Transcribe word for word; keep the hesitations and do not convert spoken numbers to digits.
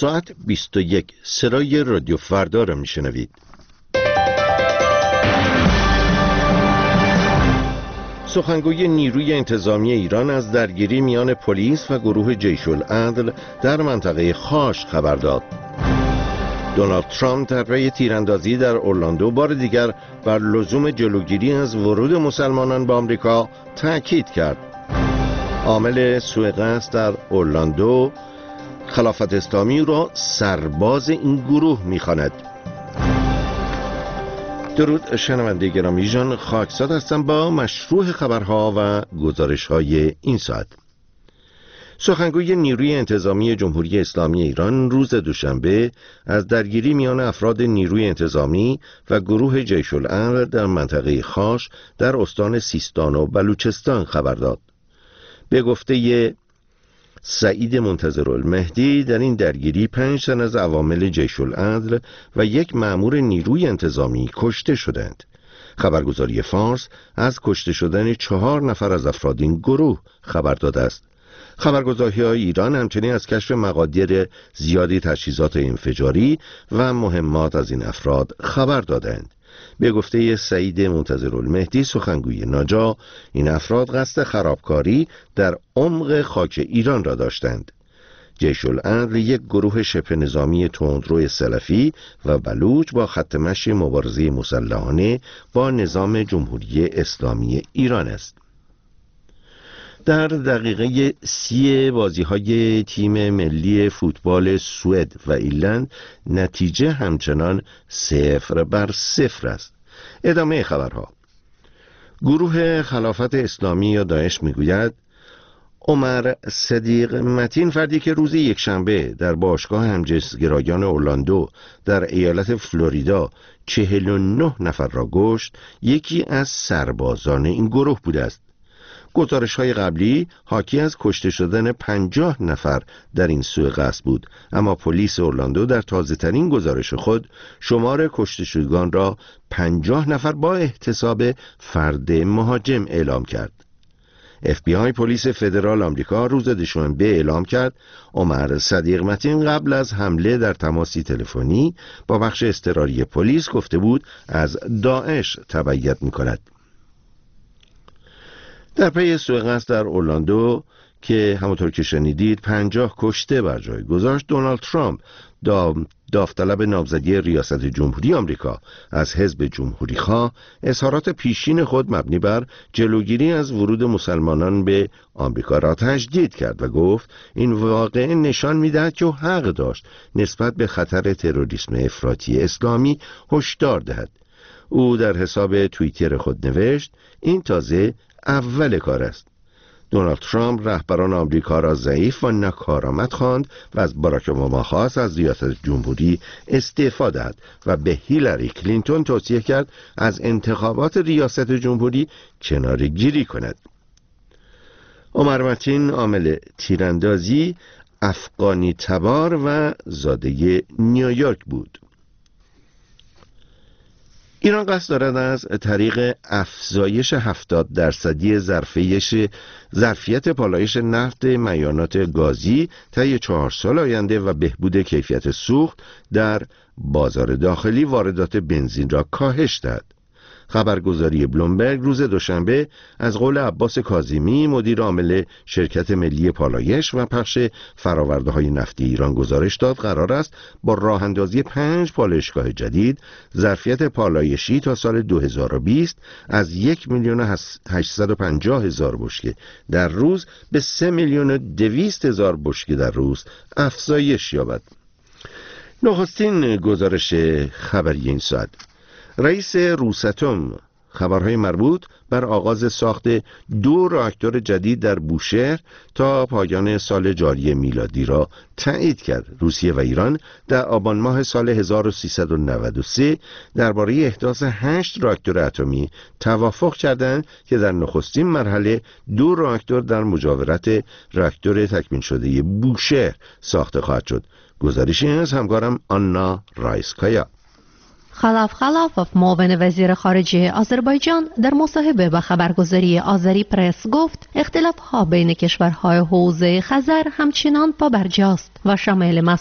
ساعت بیست و یک سرای رادیو فردا را میشنوید. سخنگوی نیروی انتظامی ایران از درگیری میان پلیس و گروه جیش العدل در منطقه خاش خبر داد. دونالد ترامپ در پی تیراندازی در اورلاندو بار دیگر بر لزوم جلوگیری از ورود مسلمانان به آمریکا تأکید کرد. عامل سوء قصد در اورلاندو خلافت اسلامی را سرباز این گروه می‌خواند. درود شنونده گرامی، ژان خاکساد هستم با مشروع خبرها و گزارش‌های این ساعت. سخنگوی نیروی انتظامی جمهوری اسلامی ایران روز دوشنبه از درگیری میان افراد نیروی انتظامی و گروه جیش العدل در منطقه خاش در استان سیستان و بلوچستان خبر داد. به گفته سعید منتظرالمهدی در این درگیری پنج تن از عوامل جیش العدل و یک مأمور نیروی انتظامی کشته شدند. خبرگزاری فارس از کشته شدن چهار نفر از افراد این گروه خبر داده است. خبرگزاری‌های ایران همچنین از کشف مقادیر زیادی تجهیزات انفجاری و مهمات از این افراد خبر دادند. به گفته سعید منتظرالمهدی سخنگوی ناجا، این افراد قصد خرابکاری در عمق خاک ایران را داشتند. جیش العدل یک گروه شبه نظامی تندرو سلفی و بلوچ با خط مشی مبارزه مسلحانه با نظام جمهوری اسلامی ایران است. در دقیقه سی بازی‌های تیم ملی فوتبال سوئد و ایرلند نتیجه همچنان صفر بر صفر است. ادامه خبرها. گروه خلافت اسلامی یا داعش میگوید عمر صدیق متین، فردی که روز یکشنبه در باشگاه همجنسگرایان اورلاندو در ایالت فلوریدا چهل و نه نفر را کشت، یکی از سربازان این گروه بوده است. گزارش‌های قبلی حاکی از کشته شدن پنجاه نفر در این سوء قصد بود، اما پلیس اورلاندو در تازه‌ترین گزارش خود شمار کشته شدگان را پنجاه نفر با احتساب فرد مهاجم اعلام کرد. اف بی آی پلیس فدرال آمریکا روز دوشنبه اعلام کرد عمر صدیق متین قبل از حمله در تماسی تلفنی با بخش اضطراری پلیس گفته بود از داعش تبعیت می‌کند. در پی سوء قصد در اورلاندو که همونطور که شنیدید پنجاه کشته بر جای گذاشت، دونالد ترامپ داوطلب نامزدی ریاست جمهوری آمریکا از حزب جمهوری خواه اظهارات پیشین خود مبنی بر جلوگیری از ورود مسلمانان به آمریکا را تجدید کرد و گفت این واقعه نشان می‌دهد که او حق داشت نسبت به خطر تروریسم افراطی اسلامی هشدار دهد. او در حساب توییتر خود نوشت این تازه اول کار است. دونالد ترامپ رهبران آمریکا را ضعیف و ناکارآمد خواند و از باراک اوباما خواست از ریاست جمهوری استعفا دهد و به هیلاری کلینتون توصیه کرد از انتخابات ریاست جمهوری کناره‌گیری کند. عمر متین عامل تیراندازی افغانی تبار و زاده نیویورک بود. ایران قصد دارد از طریق افزایش هفتاد درصدی ظرفیت پالایش نفت معیانات گازی طی چهار سال آینده و بهبود کیفیت سوخت در بازار داخلی واردات بنزین را کاهش دهد. خبرگزاری بلومبرگ روز دوشنبه از قول عباس کاظمی مدیر عامل شرکت ملی پالایش و پخش فرآورده‌های نفتی ایران گزارش داد قرار است با راه اندازی پنج پالایشگاه جدید ظرفیت پالایشی تا سال دو هزار و بیست از یک میلیون هشتصد و پنجاه هزار بشکه در روز به سه میلیون و دویست هزار بشکه در روز افزایش یابد. نخستین گزارش خبری این ساعت. رئیس روساتوم خبرهای مربوط بر آغاز ساخت دو راکتور جدید در بوشهر تا پایان سال جاری میلادی را تایید کرد. روسیه و ایران در آبان ماه سال هزار و سیصد و نود و سه درباره احداث هشت راکتور اتمی توافق کردند که در نخستین مرحله دو راکتور در مجاورت راکتور تکمیل شده بوشهر ساخته خواهد شد. گزارشی از همکارم آنا رایسکایا. خلاف خلافов معاون وزیر خارجه آذربایجان در مصاحبه با خبرگزاری آذری پرس گفت اختلاف‌ها بین کشورهای حوزه خزر همچنان پابرجاست و شامل